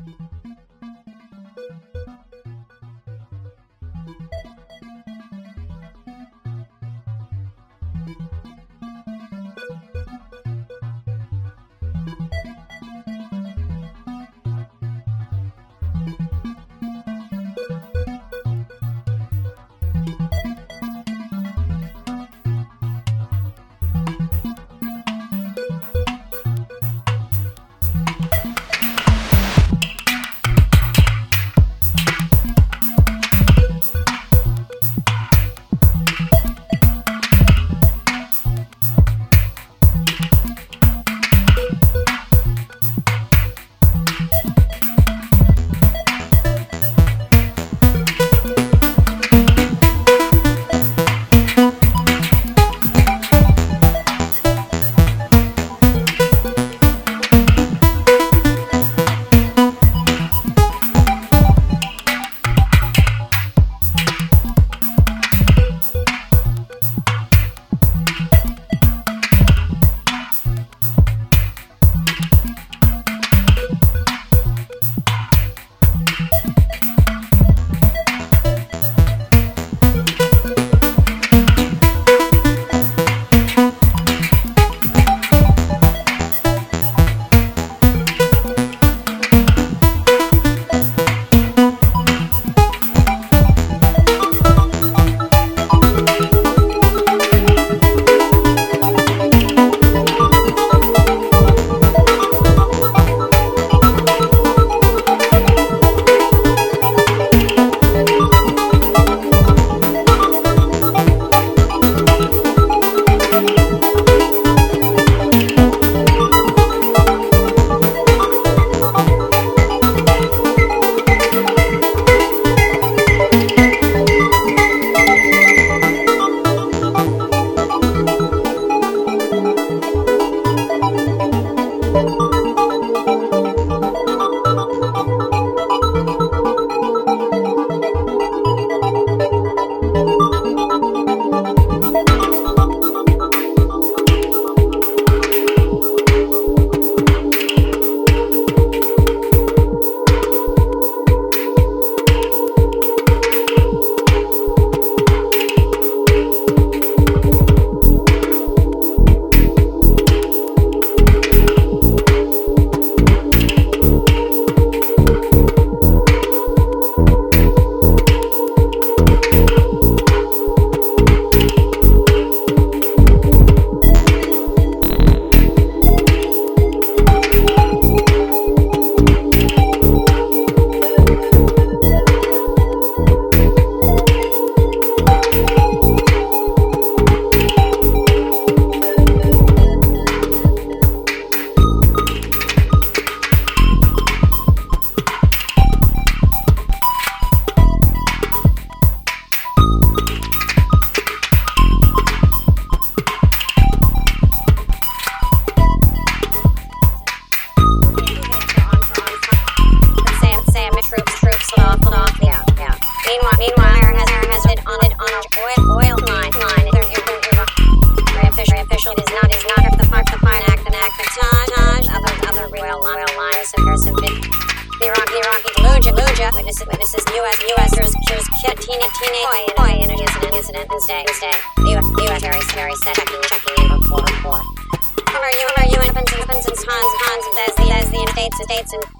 Witnesses U.S. Cures teenage boy in an incident this day. U.S. very set checking in report. Are you weapons and Hans as the States and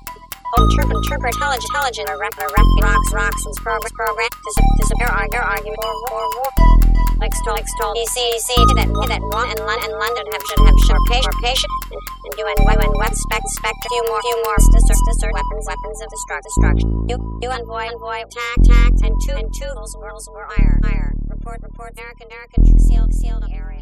Trooper intelligent or rocks and program to support argument or war. Like stole DC that one and London should have patient and UN spec a few more weapons of destruction. You envoy attack and two tools were higher. Report American sealed area.